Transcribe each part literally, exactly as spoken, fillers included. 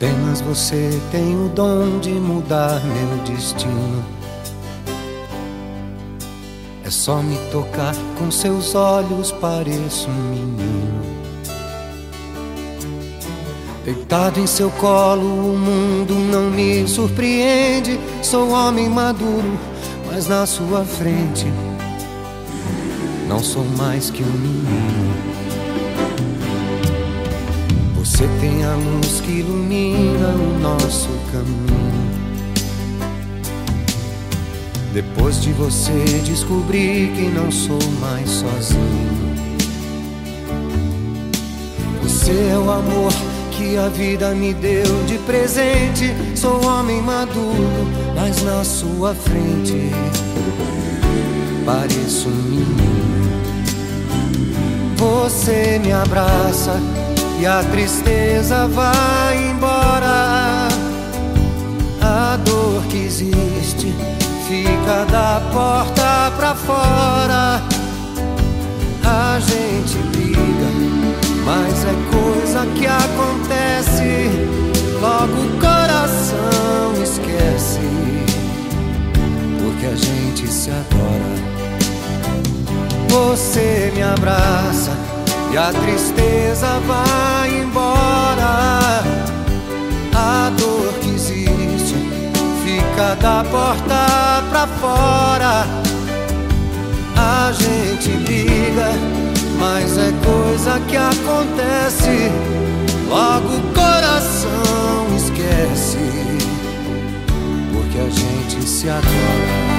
Apenas você tem o dom de mudar meu destino. É só me tocar com seus olhos, pareço um menino. Deitado em seu colo, o mundo não me surpreende. Sou homem maduro, mas na sua frente não sou mais que um menino. Você tem a luz que ilumina o nosso caminho. Depois de você descobri que não sou mais sozinho. Você é o amor que a vida me deu de presente. Sou homem maduro, mas na sua frente pareço um menino. Você me abraça e a tristeza vai embora. A dor que existe fica da porta pra fora. A gente briga, mas é coisa que acontece. Logo o coração esquece, porque a gente se adora. Você me abraça e a tristeza vai embora. A dor que existe fica da porta pra fora. A gente briga, mas é coisa que acontece. Logo o coração esquece, porque a gente se adora.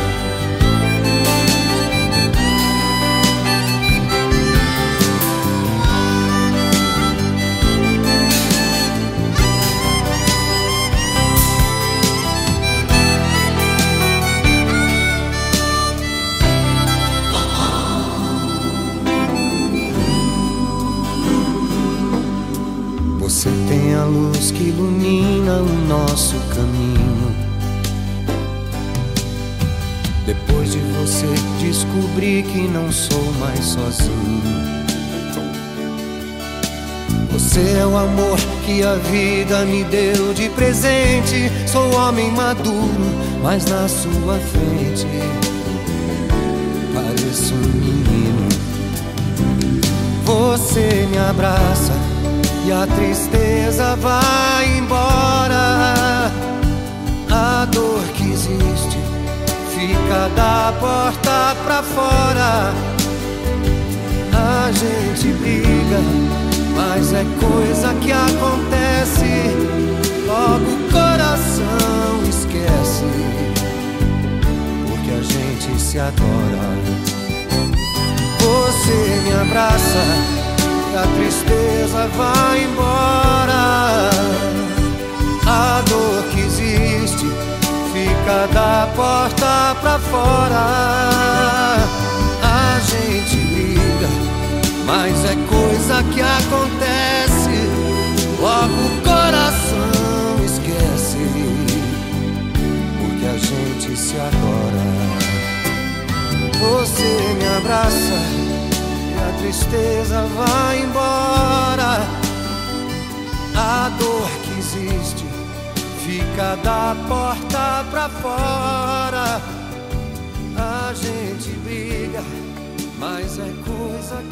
Você tem a luz que ilumina o nosso caminho. Depois de você descobri que não sou mais sozinho. Você é o amor que a vida me deu de presente. Sou homem maduro, mas na sua frente pareço um menino. Você me abraça e a tristeza vai embora. A dor que existe fica da porta pra fora. A gente briga, mas é coisa que acontece. Logo o coração esquece, porque a gente se adora. Você me abraça, a tristeza vai embora. A dor que existe fica da porta pra fora. A gente briga, mas é coisa que acontece. Logo o coração esquece, porque a gente se adora. Você me abraça, a tristeza vai embora. A dor que existe fica da porta pra fora. A gente briga, mas é coisa